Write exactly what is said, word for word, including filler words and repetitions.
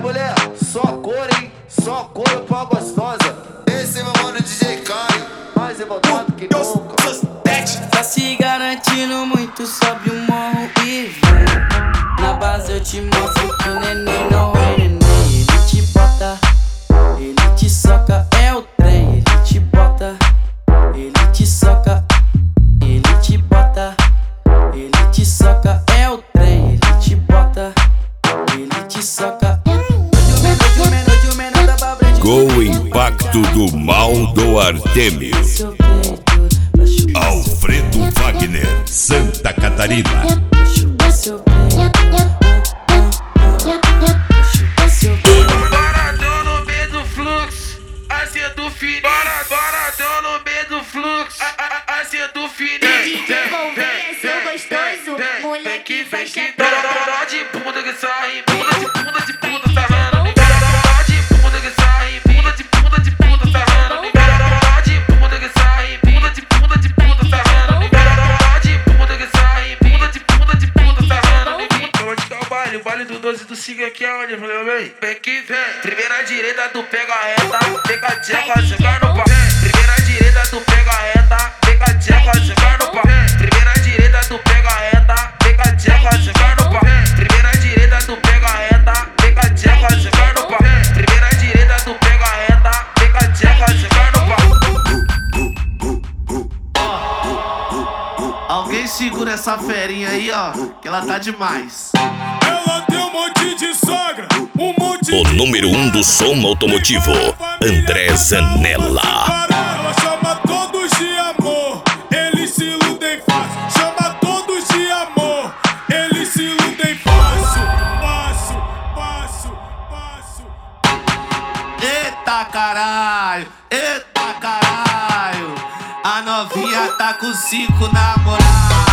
mulher, só cor, hein? Só cor pra gostosa. Esse é meu mano D J Caio, mais revoltado que nunca. Tá se garantindo muito, sobe o morro e vem. Na base eu te mostro que o neném não é neném. Ele te bota, ele te soca, é o trem. Ele te bota, ele te soca, ele te bota, ele te soca, é o trem. Ele te bota, ele te soca. Com o impacto do mal do Artemio. Alfredo Wagner, Santa Catarina. Boradão no meio do fluxo, assim do fininho. Boradão no meio do fluxo, assim do fininho. De desenvolver seu gostoso, moleque faz que Dó de bunda que sai, bunda de bunda de bunda sarrando. Dó de bunda que sai, bunda de bunda de bunda sarrando. Dó de bunda que sai, bunda de bunda de bunda sarrando. Dó de bunda que sai, bunda de bunda de bunda sarrando. Eu vou te dar o baile, o baile do doze do Siga aqui é onde, valeu bem? Vem que vem. Primeira direita, tu pega a reta, pega a tcheca, jogar no pau. Primeira direita, tu pega a reta, pega a tcheca, jogar no pau. Primeira direita, tu pega a reta, pega a tcheca, jogar no pau. Primeira direita, tu pega a reta, pega a tcheca, jogar no pau. Primeira direita, tu pega a reta, pega a tcheca, jogar no pau. Alguém segura essa ferinha aí, ó, que ela tá demais. Ela tem um monte de sogra, um monte O de... número um do som automotivo, André Zanella. Ela chama todos de amor, eles se iludem fácil. Chama todos de amor, eles se iludem fácil. Fácil, fácil, fácil. Eita caralho, eita caralho. A novinha tá com cinco namorados.